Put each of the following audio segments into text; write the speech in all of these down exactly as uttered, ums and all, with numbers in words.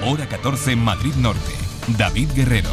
Hora catorce, Madrid Norte. David Guerrero.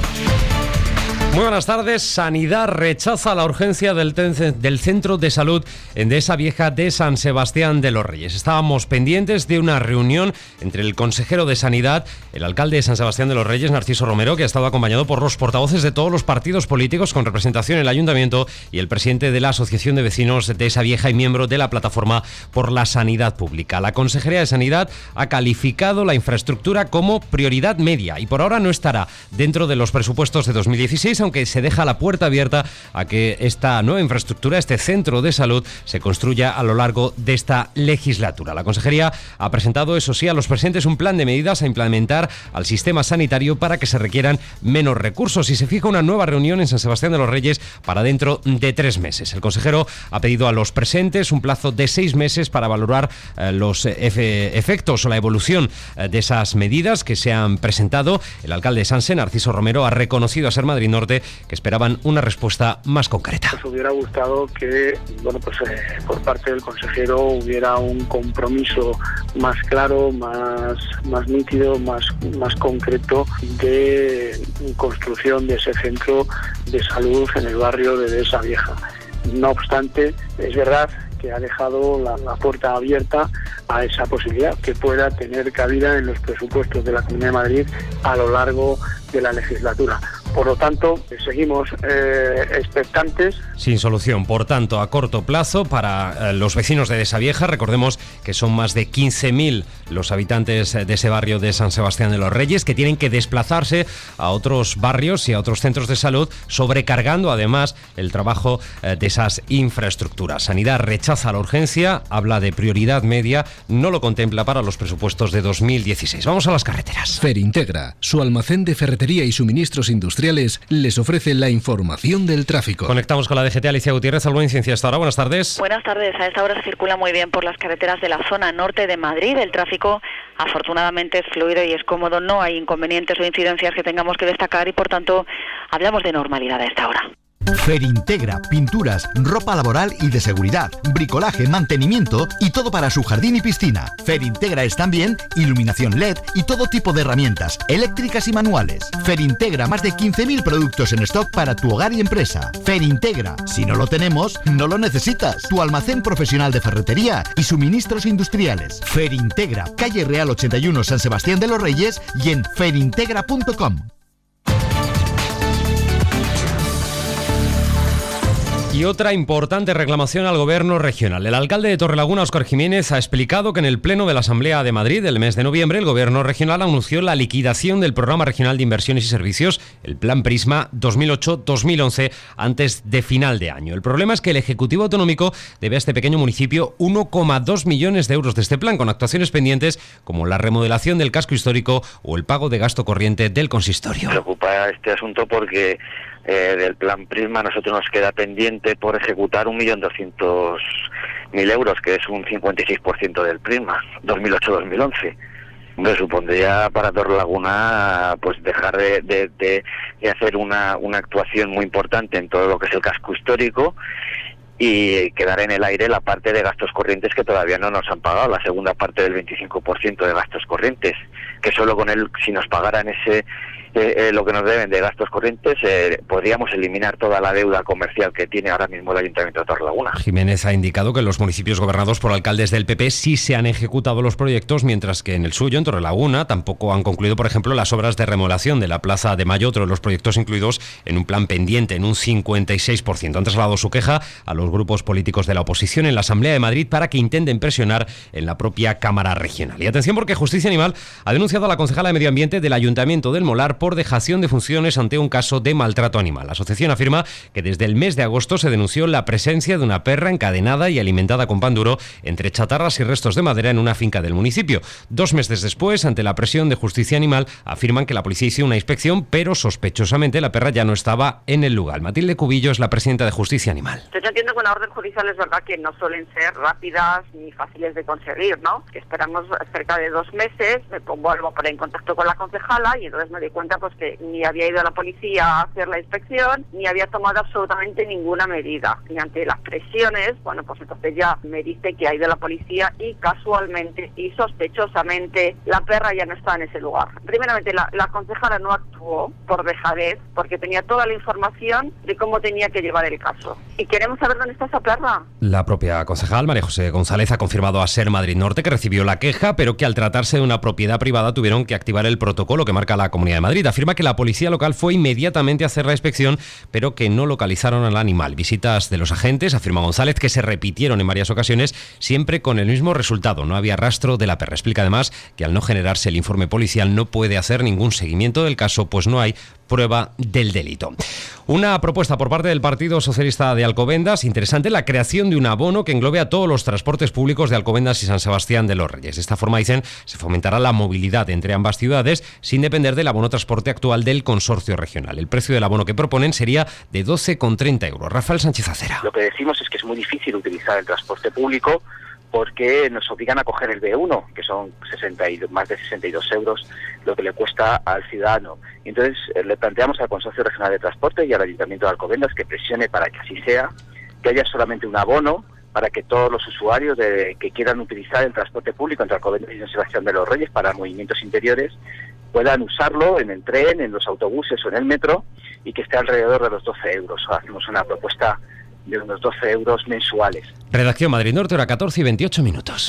Muy buenas tardes. Sanidad rechaza la urgencia del, ten- del Centro de Salud Endesa Vieja de San Sebastián de los Reyes. Estábamos pendientes de una reunión entre el consejero de Sanidad, el alcalde de San Sebastián de los Reyes, Narciso Romero, que ha estado acompañado por los portavoces de todos los partidos políticos con representación en el ayuntamiento, y el presidente de la Asociación de Vecinos de esa Vieja y miembro de la Plataforma por la Sanidad Pública. La Consejería de Sanidad ha calificado la infraestructura como prioridad media y por ahora no estará dentro de los presupuestos de dos mil dieciséis, aunque se deja la puerta abierta a que esta nueva infraestructura, este centro de salud, se construya a lo largo de esta legislatura. La Consejería ha presentado, eso sí, a los presentes un plan de medidas a implementar al sistema sanitario para que se requieran menos recursos, y se fija una nueva reunión en San Sebastián de los Reyes para dentro de tres meses. El consejero ha pedido a los presentes un plazo de seis meses para valorar eh, los efe- efectos o la evolución eh, de esas medidas que se han presentado. El alcalde de Sanse, Narciso Romero, ha reconocido a Ser Madrid Norte que esperaban una respuesta más concreta. Nos hubiera gustado que, bueno, pues eh, por parte del consejero hubiera un compromiso más claro, más, más nítido, más, más concreto de construcción de ese centro de salud en el barrio de Dehesa Vieja. No obstante, es verdad que ha dejado la, la puerta abierta a esa posibilidad que pueda tener cabida en los presupuestos de la Comunidad de Madrid a lo largo de la legislatura. Por lo tanto, seguimos eh, expectantes. Sin solución, por tanto, a corto plazo para eh, los vecinos de Dehesa Vieja. Recordemos que son más de quince mil los habitantes de ese barrio de San Sebastián de los Reyes, que tienen que desplazarse a otros barrios y a otros centros de salud, sobrecargando además el trabajo eh, de esas infraestructuras. Sanidad rechaza la urgencia, habla de prioridad media, no lo contempla para los presupuestos de dos mil dieciséis. Vamos a las carreteras. Ferintegra, su almacén de ferretería y suministros industriales, les ofrece la información del tráfico. Conectamos con la D G T. Alicia Gutiérrez, Albo Ciencia hasta ahora. Buenas tardes. Buenas tardes. A esta hora se circula muy bien por las carreteras de la zona norte de Madrid. El tráfico afortunadamente es fluido y es cómodo. No hay inconvenientes o incidencias que tengamos que destacar y por tanto hablamos de normalidad a esta hora. Ferintegra, pinturas, ropa laboral y de seguridad, bricolaje, mantenimiento y todo para su jardín y piscina. Ferintegra es también iluminación L E D y todo tipo de herramientas eléctricas y manuales. Ferintegra, más de quince mil productos en stock para tu hogar y empresa. Ferintegra, si no lo tenemos, no lo necesitas. Tu almacén profesional de ferretería y suministros industriales. Ferintegra, calle Real ochenta y uno, San Sebastián de los Reyes, y en ferintegra punto com. Y otra importante reclamación al gobierno regional. El alcalde de Torrelaguna, Óscar Jiménez, ha explicado que en el pleno de la Asamblea de Madrid del mes de noviembre, el gobierno regional anunció la liquidación del Programa Regional de Inversiones y Servicios, el Plan Prisma dos mil ocho dos mil once, antes de final de año. El problema es que el Ejecutivo Autonómico debe a este pequeño municipio uno coma dos millones de euros de este plan, con actuaciones pendientes como la remodelación del casco histórico o el pago de gasto corriente del consistorio. Me preocupa este asunto porque Eh, del plan Prisma a nosotros nos queda pendiente por ejecutar un millón doscientos mil euros, que es un cincuenta y seis por ciento del Prisma dos mil ocho dos mil once. Me supondría para Torrelaguna pues dejar de, de, de, de hacer una, una actuación muy importante en todo lo que es el casco histórico y quedar en el aire la parte de gastos corrientes que todavía no nos han pagado, la segunda parte del veinticinco por ciento de gastos corrientes, que solo con él, si nos pagaran ese Eh, eh, lo que nos deben de gastos corrientes, eh, podríamos eliminar toda la deuda comercial que tiene ahora mismo el Ayuntamiento de Torrelaguna. Jiménez ha indicado que en los municipios gobernados por alcaldes del P P sí se han ejecutado los proyectos, mientras que en el suyo, en Torrelaguna, tampoco han concluido, por ejemplo, las obras de remodelación de la Plaza de Mayo, otro de los proyectos incluidos en un plan pendiente, en un cincuenta y seis por ciento. Han trasladado su queja a los grupos políticos de la oposición en la Asamblea de Madrid para que intenten presionar en la propia Cámara Regional. Y atención, porque Justicia Animal ha denunciado a la concejala de Medio Ambiente del Ayuntamiento del Molar por dejación de funciones ante un caso de maltrato animal. La asociación afirma que desde el mes de agosto se denunció la presencia de una perra encadenada y alimentada con pan duro entre chatarras y restos de madera en una finca del municipio. Dos meses después, ante la presión de Justicia Animal, afirman que la policía hizo una inspección, pero sospechosamente la perra ya no estaba en el lugar. Matilde Cubillo es la presidenta de Justicia Animal. Yo entiendo que una orden judicial es verdad que no suelen ser rápidas ni fáciles de conseguir, ¿no? Que esperamos cerca de dos meses, me pongo algo para en contacto con la concejala y entonces me di cuenta cuenta pues que ni había ido a la policía a hacer la inspección, ni había tomado absolutamente ninguna medida. Y ante las presiones, bueno, pues entonces ya me dice que ha ido a la policía y casualmente y sospechosamente la perra ya no está en ese lugar. Primeramente, la, la concejala no actuó por dejadez, porque tenía toda la información de cómo tenía que llevar el caso. Y queremos saber dónde está esa perra. La propia concejal, María José González, ha confirmado a Ser Madrid Norte que recibió la queja, pero que al tratarse de una propiedad privada tuvieron que activar el protocolo que marca la Comunidad de Madrid. Afirma que la policía local fue inmediatamente a hacer la inspección, pero que no localizaron al animal. Visitas de los agentes, afirma González, que se repitieron en varias ocasiones, siempre con el mismo resultado. No había rastro de la perra. Explica además que al no generarse el informe policial no puede hacer ningún seguimiento del caso, pues no hay prueba del delito. Una propuesta por parte del Partido Socialista de Alcobendas, interesante, la creación de un abono que englobe a todos los transportes públicos de Alcobendas y San Sebastián de los Reyes. De esta forma, dicen, se fomentará la movilidad entre ambas ciudades sin depender del abono transporte actual del consorcio regional. El precio del abono que proponen sería de doce con treinta euros. Rafael Sánchez Acera. Lo que decimos es que es muy difícil utilizar el transporte público porque nos obligan a coger el B uno, que son sesenta y, más de sesenta y dos euros, lo que le cuesta al ciudadano. Y entonces eh, le planteamos al Consorcio Regional de Transporte y al Ayuntamiento de Alcobendas que presione para que así sea, que haya solamente un abono para que todos los usuarios de, que quieran utilizar el transporte público entre Alcobendas y San Sebastián de los Reyes para movimientos interiores puedan usarlo en el tren, en los autobuses o en el metro, y que esté alrededor de los doce euros. Hacemos una propuesta de unos doce euros mensuales. Redacción Madrid Norte, hora catorce y veintiocho minutos.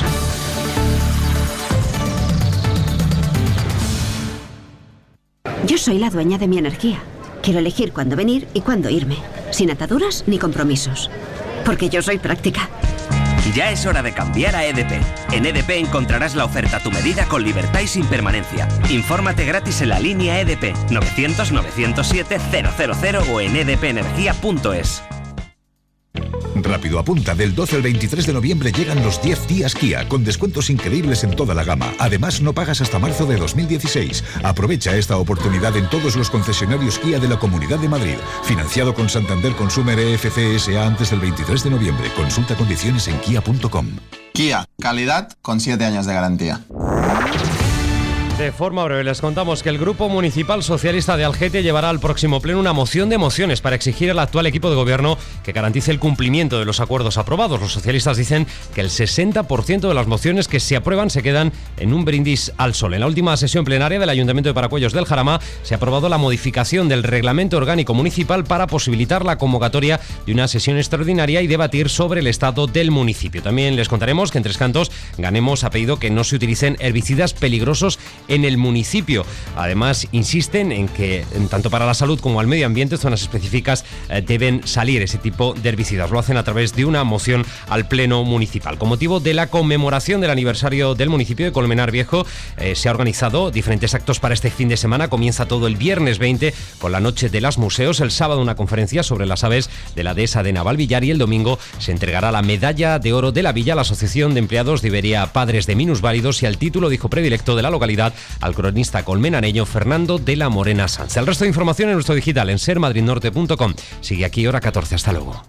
Yo soy la dueña de mi energía. Quiero elegir cuándo venir y cuándo irme, sin ataduras ni compromisos. Porque yo soy práctica. Ya es hora de cambiar a E D P. En E D P encontrarás la oferta a tu medida con libertad y sin permanencia. Infórmate gratis en la línea E D P novecientos novecientos siete cero cero cero o en e d p energía punto es. Rápido apunta, del doce al veintitrés de noviembre llegan los diez días Kia, con descuentos increíbles en toda la gama. Además, no pagas hasta marzo de dos mil dieciséis. Aprovecha esta oportunidad en todos los concesionarios Kia de la Comunidad de Madrid. Financiado con Santander Consumer E F C S A antes del veintitrés de noviembre. Consulta condiciones en kia punto com. Kia, calidad con siete años de garantía. De forma breve les contamos que el Grupo Municipal Socialista de Algete llevará al próximo pleno una moción de mociones para exigir al actual equipo de gobierno que garantice el cumplimiento de los acuerdos aprobados. Los socialistas dicen que el sesenta por ciento de las mociones que se aprueban se quedan en un brindis al sol. En la última sesión plenaria del Ayuntamiento de Paracuellos del Jarama se ha aprobado la modificación del Reglamento Orgánico Municipal para posibilitar la convocatoria de una sesión extraordinaria y debatir sobre el estado del municipio. También les contaremos que en Tres Cantos Ganemos ha pedido que no se utilicen herbicidas peligrosos en el municipio. Además, insisten en que tanto para la salud como al medio ambiente, zonas específicas eh, deben salir ese tipo de herbicidas. Lo hacen a través de una moción al Pleno Municipal. Con motivo de la conmemoración del aniversario del municipio de Colmenar Viejo, eh, se ha organizado diferentes actos para este fin de semana. Comienza todo el viernes veinte con la Noche de los Museos, el sábado una conferencia sobre las aves de la dehesa de Navalvillar y el domingo se entregará la medalla de oro de la Villa a la Asociación de Empleados de Iberia Padres de Minusválidos y al título de hijo predilecto de la localidad al cronista colmenareño Fernando de la Morena Sanz. El resto de información en nuestro digital en ser madrid norte punto com. Sigue aquí hora catorce. Hasta luego.